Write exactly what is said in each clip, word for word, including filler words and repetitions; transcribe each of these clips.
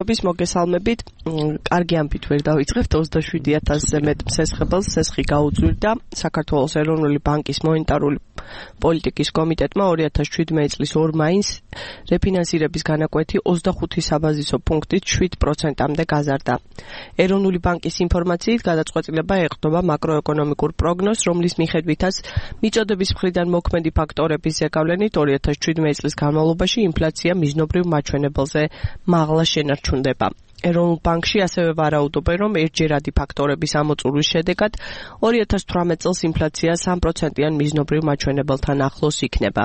bis მოგესალმებით. კარგი ამბით ვერ დავიწყებთ ოცდაშვიდი ათასზე მეტ მსესხებელს სესხი გაუწვირდა საქართველოს ეროვნული ბანკის მონეტარული პოლიტიკის კომიტეტმა ორი ათას შვიდმეტი წლის ორ მაისს რეფინანსირების განაკვეთი ოცდახუთი საბაზისო პუნქტით შვიდ პროცენტამდე გაზარდა. ეროვნული ბანკის ინფორმაციით გადაწყვეტილება ეყრდნობა მაკროეკონომიკურ პროგნოზს, რომლის მიხედვითაც მიწოდების მხრიდან მოქმედი ფაქტორების ზეგავლენით ორი ათას შვიდმეტი წლის განმავლობაში ინფლაცია მიზნობრივ მაჩვენებელზე მაღლა შენარჩუნდება. ეროვნულ ბანკში ასევე ვარაუდობენ, რომ ერთჯერადი ფაქტორების ამოწურვის შედეგად ორი ათას თვრამეტი წელს ინფლაცია სამ პროცენტიან მიზნობრივ მაჩვენებელთან ახლოს იქნება.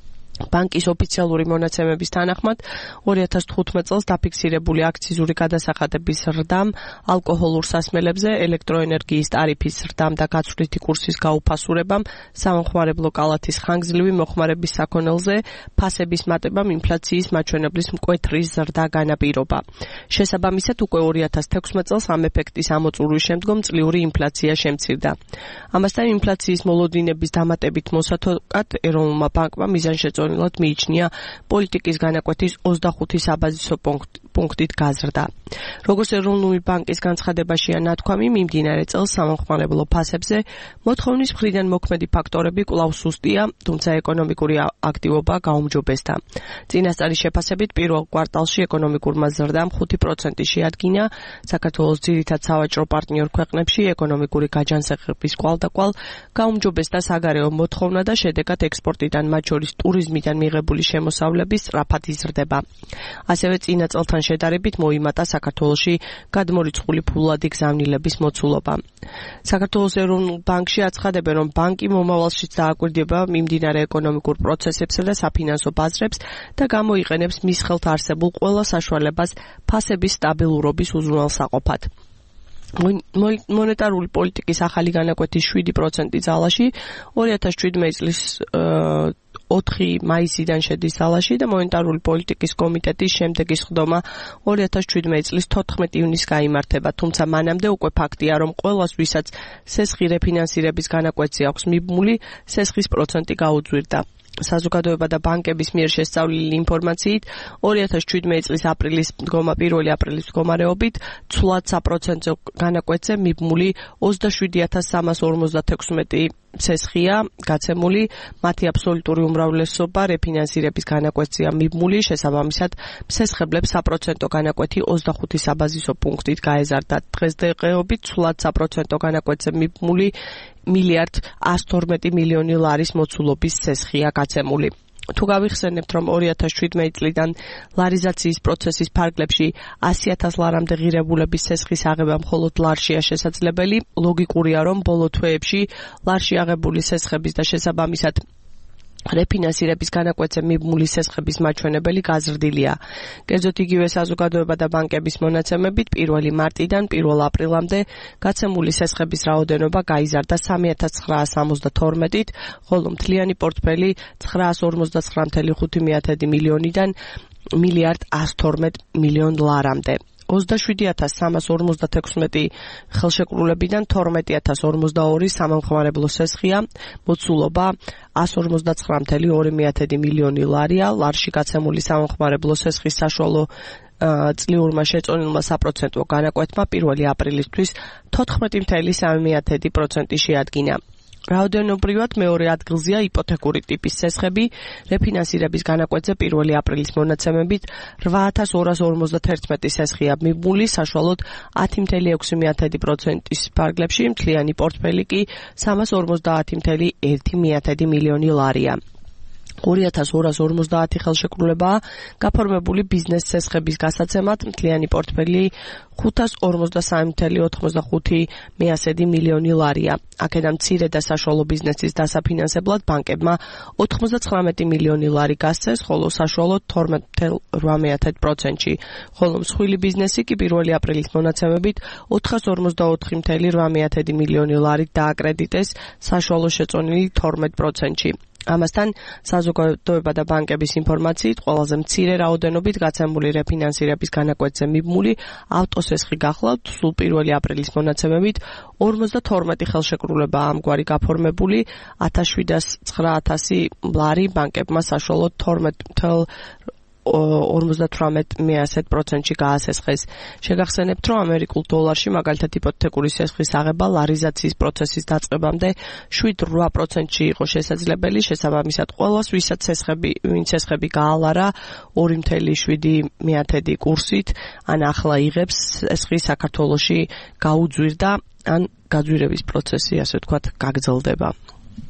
ბანკის ოფიციალური მონაცემების თანახმად ორი ათას თხუთმეტი წელს დაფიქსირებული აქციზური გადასახადების ზრდამ, ალკოჰოლურ სასმელებზე, ელექტროენერგიის ტარიფის ზრდამ და გაცვლითი კურსის გაუფასურებამ, სამხმარებლო კალათის ხანგრძლივი მოხმარების საქონელზე, ფასების მატებამ ინფლაციის მაჩვენებლის მკვეთრი ზრდა განაპირობა. შესაბამისად, უკვე ორი ათას თექვსმეტი წელს ამ ეფექტის ამოწურვის შემდგომ წლიური ინფლაცია შემცირდა. ამასთან ინფლაციის მოლოდინების დამატებით მოსათოკად ეროვნულმა ბანკმა მიზანშეწონილად მიიჩნია პოლიტიკის განაკვეთის ოცდახუთი საბაზისო პუნქტით გაზრდა. როგორც ეროვნული ბანკის განცხადებაშია ნათქვამი, მიმდინარე წელს სამხმარებლო ფასებზე მოთხოვნის მხრიდან მოქმედი ფაქტორები კვლავ სუსტია, თუმცა ეკონომიკური აქტივობა გაუმჯობესდა. წინასწარი შეფასებით პირველ კვარტალში ეკონომიკურმა ზრდამ ხუთი პროცენტი შეადგინა. საქართველოს ძირითად სავაჭრო პარტნიორ ქვეყნებში ეკონომიკური გაჯანსაღების კვალდაკვალ გაუმჯობესდა საგარეო მოთხოვნა და შედეგად ექსპორტიდან, მათ შორის ტურიზმიდან მიღებული შემოსავლების სწრაფად იზრდება. ასევე წინა წელთან შედარებით მოიმატა საქართველოში გადმორიცხული ფულადი გზავნილების მოცულობა. საქართველოს ეროვნულ ბანკში აცხადებენ, რომ ბანკი მომავალშიც დააკვირდება მიმდინარე ეკონომიკურ პროცესებსა და საფინანსო ბაზრებს და გამოიყენებს მის ხელთ არსებულ ყველა საშუალებას ფასების სტაბილურობის უზრუნველსაყოფად. მონეტარული პოლიტიკის ახალი განაკვეთის შვიდი პროცენტი ძალაში ორი ათას შვიდმეტი წლის ოთხი მაისიდან შედის ძალაში და მონეტარული პოლიტიკის კომიტეტის შემდეგი სხდომა ორი ათას შვიდმეტი წლის თოთხმეტი ივნისს გაიმართება, თუმცა მანამდე უკვე ფაქტია, რომ ყველას, ვისაც სესხი რეფინანსირების განაკვეთზე აქვს მიბმული, სესხის პროცენტი გაუძვირდა. საზოგადოება და ბანკების მიერ შესწავლილი ინფორმაციით ორი ათას შვიდმეტი წლის აპრილის მდგომა პირველი აპრილის მდგომარეობით ცვლად საპროცენტო განაკვეთზე მიბმული ოცდაშვიდი ათას სამას ორმოცდათექვსმეტი სესხია გაცემული, მათი აბსოლუტური უმრავლესობა რეფინანსირების განაკვეთზეა მიბმული, შესაბამისად მსესხებლებს საპროცენტო განაკვეთი ოცდახუთი საბაზისო პუნქტით გაეზარდა. დღესდღეობით ცვლად საპროცენტო განაკვეთზე მიბმული მილიარდ ასი თორმეტი მილიონი ლარის მოცულობის სესხია გაცემული. თუ გავიხსენებთ, რომ ორი ათას შვიდმეტი წლიდან ლარიზაციის პროცესის ფარგლებში ასი ათას ლარამდე ღირებულების სესხის აღება მხოლოდ ლარშია შესაძლებელი, ლოგიკურია, რომ ბოლო თვეებში ლარში აღებული სესხების და შესაბამისად რეფინანსირების განაკვეთზე მიბმული სესხების მაჩვენებელი გაზრდილია. კერძოდ იგივე საზოგადოება და ბანკების მონაცემებით პირველი მარტიდან პირველ აპრილამდე გაცემული სესხების რაოდენობა გაიზარდა სამი ათას ცხრაას ორმოცდათორმეტით, ხოლო მთლიანი პორტფელი ცხრაას ორმოცდაცხრა virgulă ხუთი მილიონიდან მილიარდ ასი თორმეტი მილიონ ლარამდე. ოცდაშვიდი ათას სამას ორმოცდათექვსმეტი ხელშეკრულებიდან თორმეტი ათას ორმოცდაორი სამხმარებლო სესხია, მოცულობა ასი ორმოცდაცხრა virgulă ორი მილიონი ლარია, ლარში გაცემული სამხმარებლო სესხის საშუალო წლიურმა შეწონილმა საპროცენტო განაკვეთმა პირველი აპრილისთვის თოთხმეტი virgulă სამი პროცენტი შეადგინა. რაოდენობრივად მეორე ადგილზეა იპოთეკური ტიპის სესხები, რეფინანსირების განაკვეთზე პირველი აპრილის მონაცემებით რვა ათას ორას ორმოცდაერთმეტი სესხია მიბმული, საშუალოდ ათი virgulă ექვსი პროცენტის ფარგლებში, მთლიანი პორტფელი კი სამას ორმოცდაათი virgulă ერთი მილიონი ლარია. ორი ათას ორას ორმოცდაათი ხელშეკრულებაა გაფორმებული ბიზნეს სესხების გასაცემად, მთლიანი პორტფელი ხუთას ორმოცდასამი virgulă ოთხმოცდახუთი მილიონი ლარია. აქედან მცირე და საშუალო ბიზნესის დასაფინანსებლად ბანკებმა ოთხმოცდაცხრამეტი მილიონი ლარი გასცეს, ხოლო საშუალოდ თორმეტი virgulă ორმოცდაორი პროცენტში, ხოლო მსხვილი ბიზნესი კი პირველი აპრილის მონაცემებით ოთხას ორმოცდაოთხი virgulă ოთხი მილიონი ლარით დააკრედიტეს, საშუალო შეწონილი თორმეტი პროცენტში. ამასთან საზოგადოება და ბანკების ინფორმაციით ყველაზე მცირე რაოდენობით გაცემული რეფინანსირების განაკვეთზე მიბმული ავტოსესხი გახლავთ, სულ პირველი აპრილის მონაცემებით ორმოცდათორმეტი ხელშეკრულებაა ამგვარი გაფორმებული, ათას შვიდას ცხრა ათასი ლარი ბანკებმა საშუალოდ თორმეტი ორმოცდათვრამეტ მიასეთ პროცენტში გაასესხეს. შეგახსენებთ, რომ ამერიკულ დოლარში მაგალითად იპოთეკური სესხის აღება ლარიზაციის პროცესის დაწყებამდე შვიდ რვა პროცენტში იყო შესაძლებელი, შესაბამისად ყველას, ვისაც სესხები, ვინც სესხები გაალარა ორი ათეული მეათედი კურსით, ან ახლა იღებს სესხი საქართველოში გაუძვირდა, ან გაძვირების პროცესი, ასე ვთქვათ, გაგრძელდება.